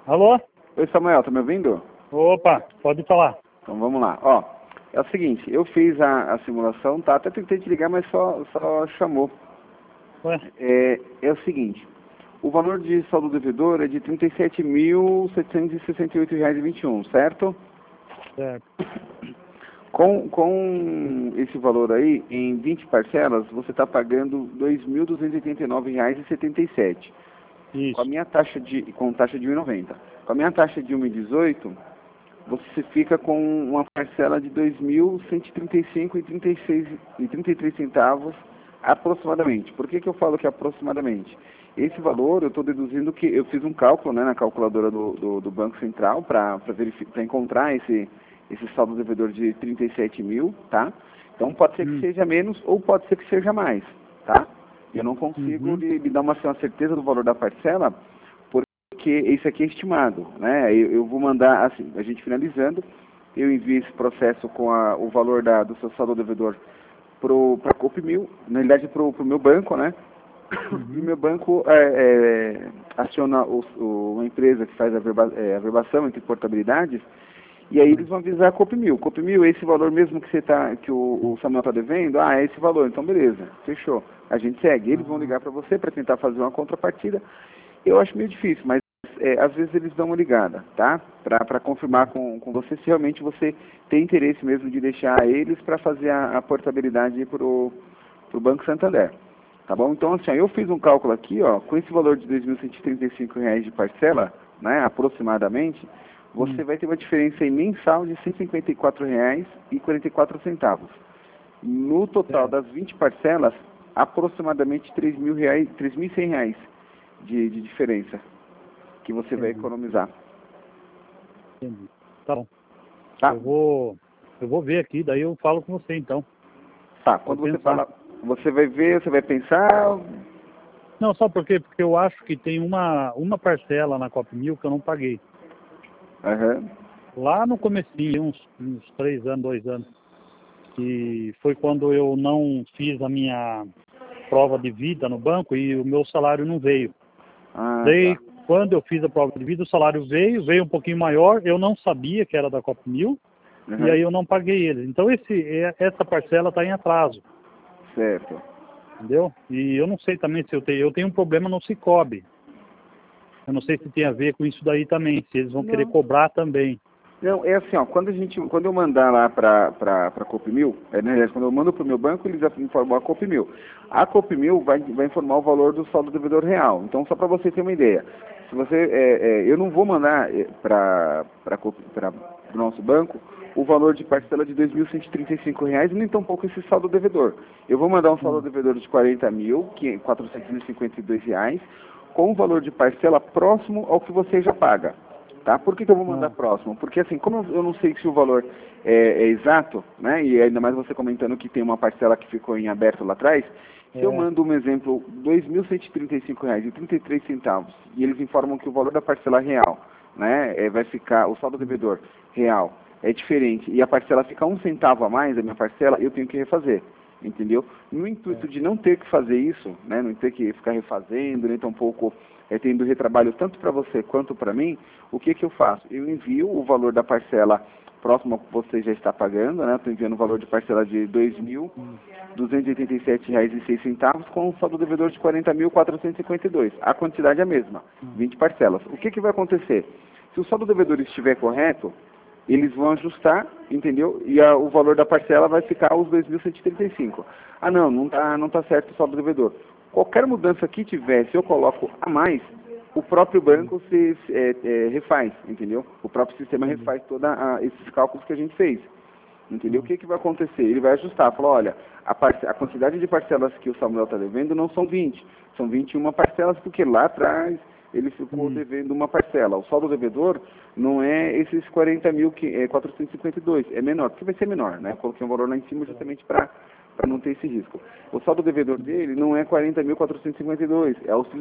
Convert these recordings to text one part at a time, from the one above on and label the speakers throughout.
Speaker 1: Alô?
Speaker 2: Oi, Samuel, tá me ouvindo?
Speaker 1: Opa, pode falar.
Speaker 2: Então vamos lá. Ó, é o seguinte, eu fiz a simulação, tá? Até tentei te ligar, mas só chamou.
Speaker 1: Ué?
Speaker 2: É o seguinte, o valor de saldo devedor é de R$ 37.768,21, certo?
Speaker 1: Certo.
Speaker 2: Com esse valor aí, em 20 parcelas, você está pagando R$ 2.289,77. Com a
Speaker 1: Isso.
Speaker 2: minha taxa com taxa de 1,90. Com a minha taxa de 1,18, você fica com uma parcela de R$ 2.135,33 centavos aproximadamente. Por que eu falo que é aproximadamente? Esse valor eu estou deduzindo que eu fiz um cálculo, né, na calculadora do Banco Central para encontrar esse saldo devedor de 37 mil, tá? Então pode ser que seja menos ou pode ser que seja mais, tá? Eu não consigo lhe dar uma certeza do valor da parcela, porque isso aqui é estimado, né? Eu vou mandar, assim, a gente finalizando, eu envio esse processo com o valor do seu saldo devedor para a Copmil, na realidade para o meu banco, né? E o meu banco aciona uma empresa que faz a verbação entre portabilidades, e aí eles vão avisar a Copmil. Copmil, esse valor mesmo que o Samuel está devendo, é esse valor, então beleza, fechou. A gente segue. Eles vão ligar para você para tentar fazer uma contrapartida. Eu acho meio difícil, mas às vezes eles dão uma ligada, tá? Para confirmar com você se realmente você tem interesse mesmo de deixar eles para fazer a portabilidade para o Banco Santander. Tá bom? Então, assim, eu fiz um cálculo aqui, ó, com esse valor de R$ 2.135 de parcela, né, aproximadamente, você vai ter uma diferença aí mensal de R$ 154,44. No total das 20 parcelas, aproximadamente R$ 3.100 de diferença que você vai economizar.
Speaker 1: Entendi. Tá bom.
Speaker 2: Tá?
Speaker 1: Eu vou ver aqui, daí eu falo com você então.
Speaker 2: Tá, quando você fala, você vai ver, você vai pensar.
Speaker 1: Não, só por quê? Porque eu acho que tem uma parcela na Copmil que eu não paguei. Lá no comecinho, uns 3 anos, 2 anos. Que foi quando eu não fiz a minha prova de vida no banco e o meu salário não veio. Daí, quando eu fiz a prova de vida, o salário veio um pouquinho maior, eu não sabia que era da Copmil, e aí eu não paguei ele. Então essa parcela está em atraso.
Speaker 2: Certo.
Speaker 1: Entendeu? E eu não sei também se eu tenho um problema no Sicoob. Eu não sei se tem a ver com isso daí também, se eles vão querer cobrar também.
Speaker 2: Não, é assim, ó, quando eu mandar lá para a Copmil, na verdade, quando eu mando para o meu banco, eles informam a Copmil. A Copmil vai informar o valor do saldo devedor real. Então, só para você ter uma ideia, se você, eu não vou mandar para o nosso banco o valor de parcela de R$ 2.135 e nem tampouco esse saldo devedor. Eu vou mandar um saldo devedor de R$ 40.452 com o valor de parcela próximo ao que você já paga. Tá? Por que eu vou mandar próximo? Porque assim, como eu não sei se o valor é exato, né? E ainda mais você comentando que tem uma parcela que ficou em aberto lá atrás, se eu mando um exemplo, R$ 2.135,33, e eles informam que o valor da parcela real, né, vai ficar, o saldo devedor real é diferente, e a parcela fica 1 centavo a mais, a minha parcela, eu tenho que refazer. Entendeu? No intuito de não ter que fazer isso, né, não ter que ficar refazendo, nem tampouco tendo retrabalho tanto para você quanto para mim, o que eu faço? Eu envio o valor da parcela próximo ao que você já está pagando, né? Estou enviando o valor de parcela de R$ 2.287,06 com um saldo devedor de R$ 40.452. A quantidade é a mesma, 20 parcelas. O que vai acontecer? Se o saldo devedor estiver correto, eles vão ajustar, entendeu? E o valor da parcela vai ficar os 2.135. Não tá certo o saldo devedor. Qualquer mudança que tiver, se eu coloco a mais, o próprio banco se refaz, entendeu? O próprio sistema refaz todos esses cálculos que a gente fez. Entendeu? O que vai acontecer? Ele vai ajustar, falar, olha, a quantidade de parcelas que o Samuel está devendo não são 20, são 21 parcelas, porque lá atrás ele ficou devendo uma parcela. O saldo devedor não é esses 40.452, é menor, porque vai ser menor, né? Eu coloquei um valor lá em cima justamente para não ter esse risco. O saldo devedor dele não é 40.452, é os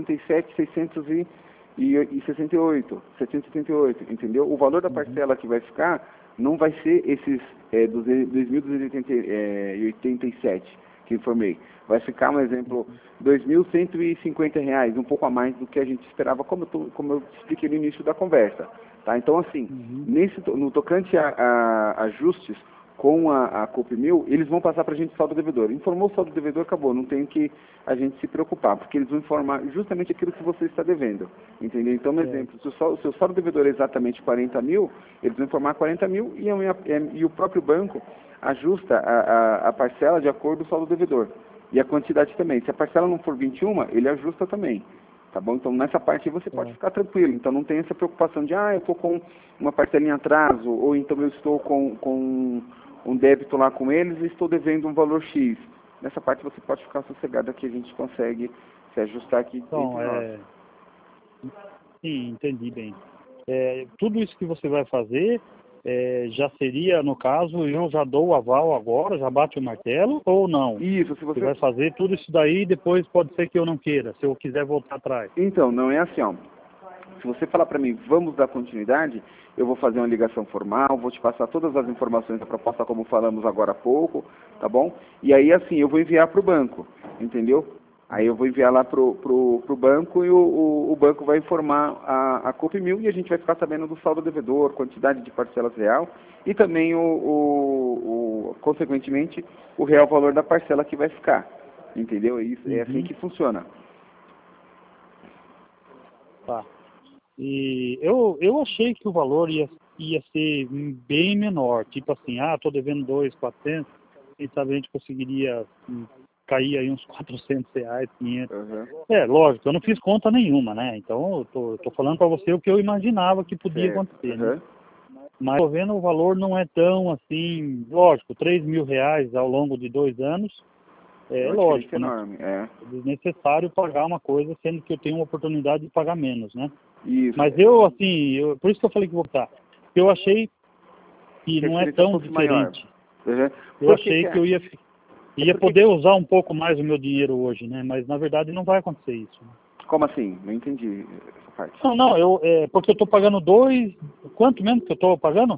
Speaker 2: 37.668, entendeu? O valor da parcela que vai ficar não vai ser esses 2.287, que informei. Vai ficar, um exemplo, R$ 2.150, um pouco a mais do que a gente esperava, como eu expliquei no início da conversa. Tá? Então, assim, no tocante a ajustes com a COP1000, eles vão passar para a gente saldo devedor. Informou o saldo devedor, acabou, não tem que a gente se preocupar, porque eles vão informar justamente aquilo que você está devendo. Entendeu? Então, um exemplo, se o seu saldo devedor é exatamente 40 mil, eles vão informar 40 mil e o próprio banco ajusta a parcela de acordo com o saldo devedor. E a quantidade também. Se a parcela não for 21, ele ajusta também. Tá bom? Então, nessa parte você pode ficar tranquilo. Então, não tem essa preocupação de, eu estou com uma parcelinha em atraso, ou então eu estou com um débito lá com eles e estou devendo um valor X. Nessa parte você pode ficar sossegado que a gente consegue se ajustar aqui
Speaker 1: então,
Speaker 2: entre nós.
Speaker 1: Sim, entendi bem. Tudo isso que você vai fazer já seria, no caso, eu já dou o aval agora, já bate o martelo ou não?
Speaker 2: Isso, se você
Speaker 1: vai fazer tudo isso daí e depois pode ser que eu não queira, se eu quiser voltar atrás.
Speaker 2: Então, não é assim, ó. Se você falar para mim, vamos dar continuidade, eu vou fazer uma ligação formal, vou te passar todas as informações da proposta como falamos agora há pouco, tá bom? E aí, assim, eu vou enviar para o banco, entendeu? Aí eu vou enviar lá pro banco e o banco vai informar a COP1000 e a gente vai ficar sabendo do saldo devedor, quantidade de parcelas real e também, consequentemente, o real valor da parcela que vai ficar, entendeu? É assim que funciona.
Speaker 1: Tá. E eu achei que o valor ia ser bem menor, tipo assim, tô devendo 2.400, quem sabe a gente conseguiria cair aí uns R$400, 500. Lógico, eu não fiz conta nenhuma, né? Então eu tô falando para você o que eu imaginava que podia acontecer, né? Mas tô vendo o valor não é tão assim, lógico, R$3.000 ao longo de 2 anos, lógico,
Speaker 2: enorme,
Speaker 1: né? É desnecessário pagar uma coisa, sendo que eu tenho uma oportunidade de pagar menos, né?
Speaker 2: Isso.
Speaker 1: Mas por isso que eu falei que vou votar. Eu achei que não é tão diferente. Eu achei que eu ia poder usar um pouco mais o meu dinheiro hoje, né? Mas na verdade não vai acontecer isso. Né?
Speaker 2: Como assim? Não entendi essa parte.
Speaker 1: Não, porque eu estou pagando quanto mesmo que eu estou pagando?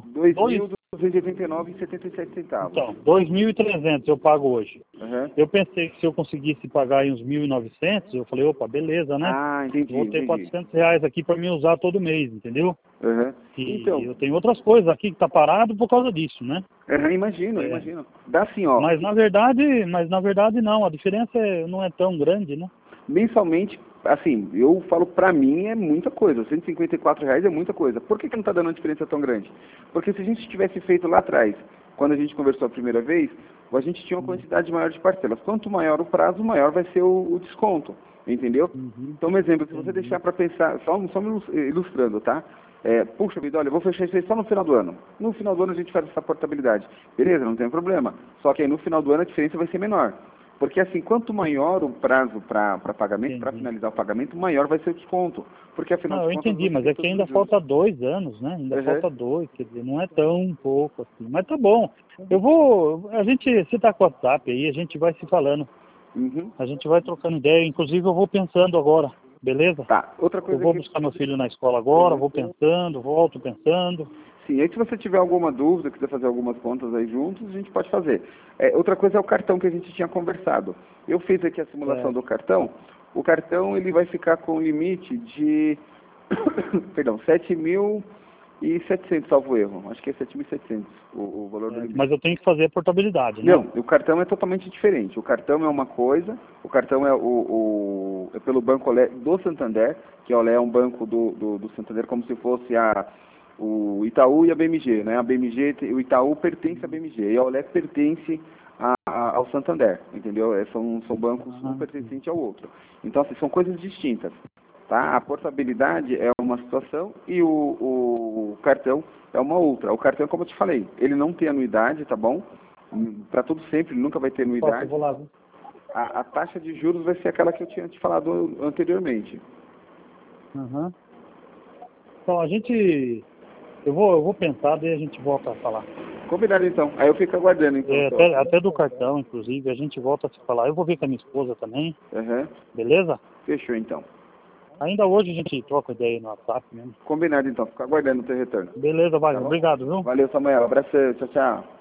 Speaker 2: R$2.289,77.
Speaker 1: Então, 2.300 eu pago hoje. Eu pensei que se eu conseguisse pagar aí uns 1.900, eu falei, opa, beleza, né?
Speaker 2: Entendi.
Speaker 1: Vou ter R$400 aqui para me usar todo mês, entendeu? E
Speaker 2: então,
Speaker 1: eu tenho outras coisas aqui que tá parado por causa disso, né?
Speaker 2: Imagino. Dá assim, ó.
Speaker 1: Mas na verdade não, a diferença não é tão grande, né?
Speaker 2: Mensalmente, assim, eu falo pra mim é muita coisa, R$154 é muita coisa. Por que não tá dando uma diferença tão grande? Porque se a gente tivesse feito lá atrás, quando a gente conversou a primeira vez, a gente tinha uma quantidade maior de parcelas. Quanto maior o prazo, maior vai ser o desconto, entendeu? Então, um exemplo, se você deixar para pensar, só me ilustrando, tá? Puxa vida, olha, eu vou fechar isso aí só no final do ano. No final do ano a gente faz essa portabilidade. Beleza, não tem problema. Só que aí no final do ano a diferença vai ser menor. Porque assim, quanto maior o prazo para pagamento, para finalizar o pagamento, maior vai ser o desconto. Porque afinal
Speaker 1: eu entendi, mas é que ainda falta 2 anos, né? Ainda falta 2, quer dizer, não é tão pouco assim. Mas tá bom. Você tá com o WhatsApp aí, a gente vai se falando. A gente vai trocando ideia, inclusive eu vou pensando agora, beleza?
Speaker 2: Tá, outra coisa
Speaker 1: eu vou buscar meu filho na escola agora, vou pensando, volto pensando.
Speaker 2: Sim, aí se você tiver alguma dúvida, quiser fazer algumas contas aí juntos, a gente pode fazer. Outra coisa é o cartão que a gente tinha conversado. Eu fiz aqui a simulação do cartão. O cartão ele vai ficar com limite de, perdão, 7.700, salvo erro. Acho que é 7.700 o valor do limite.
Speaker 1: Mas eu tenho que fazer a portabilidade, né?
Speaker 2: Não, o cartão é totalmente diferente. O cartão é uma coisa, o cartão é é pelo Banco Olé do Santander, que a Olé é um banco do Santander, como se fosse o Itaú e a BMG, né? O Itaú pertence à BMG e a Olé pertence ao Santander, entendeu? São bancos um pertencentes ao outro. Então, assim, são coisas distintas, tá? A portabilidade é uma situação e o cartão é uma outra. O cartão, como eu te falei, ele não tem anuidade, tá bom? Para tudo sempre, ele nunca vai ter anuidade.
Speaker 1: Eu vou lá, viu?
Speaker 2: A taxa de juros vai ser aquela que eu tinha te falado anteriormente.
Speaker 1: Então, eu vou pensar, daí a gente volta a falar.
Speaker 2: Combinado, então. Aí eu fico aguardando, então.
Speaker 1: Até do cartão, inclusive, a gente volta a se falar. Eu vou ver com a minha esposa também. Beleza?
Speaker 2: Fechou, então.
Speaker 1: Ainda hoje a gente troca ideia no WhatsApp mesmo.
Speaker 2: Combinado, então. Fico aguardando o teu retorno.
Speaker 1: Beleza, Wagner. Obrigado, viu?
Speaker 2: Valeu, Samuel. Abraço. Tchau, tchau.